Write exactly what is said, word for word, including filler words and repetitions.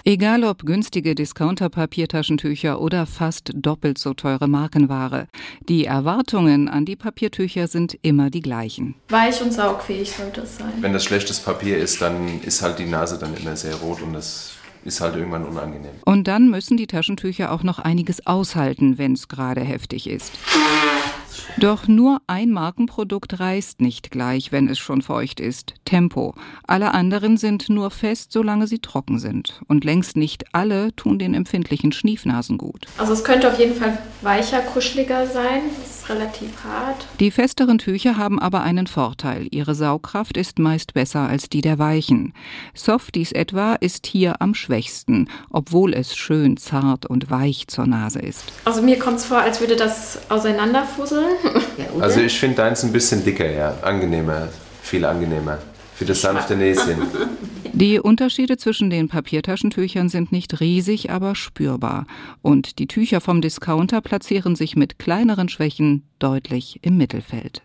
Egal ob günstige Discounter-Papiertaschentücher oder fast doppelt so teure Markenware. Die Erwartungen an die Papiertücher sind immer die gleichen. Weich und saugfähig sollte es sein. Wenn das schlechtes Papier ist, dann ist halt die Nase dann immer sehr rot und das ist halt irgendwann unangenehm. Und dann müssen die Taschentücher auch noch einiges aushalten, wenn es gerade heftig ist. Doch nur ein Markenprodukt reißt nicht gleich, wenn es schon feucht ist. Tempo. Alle anderen sind nur fest, solange sie trocken sind. Und längst nicht alle tun den empfindlichen Schniefnasen gut. Also es könnte auf jeden Fall weicher, kuscheliger sein. Das ist relativ hart. Die festeren Tücher haben aber einen Vorteil. Ihre Saugkraft ist meist besser als die der weichen. Softies etwa ist hier am schwächsten, obwohl es schön zart und weich zur Nase ist. Also mir kommt es vor, als würde das auseinanderfusseln. Also ich finde deins ein bisschen dicker, ja, angenehmer, viel angenehmer für das sanfte Näschen. Die Unterschiede zwischen den Papiertaschentüchern sind nicht riesig, aber spürbar. Und die Tücher vom Discounter platzieren sich mit kleineren Schwächen deutlich im Mittelfeld.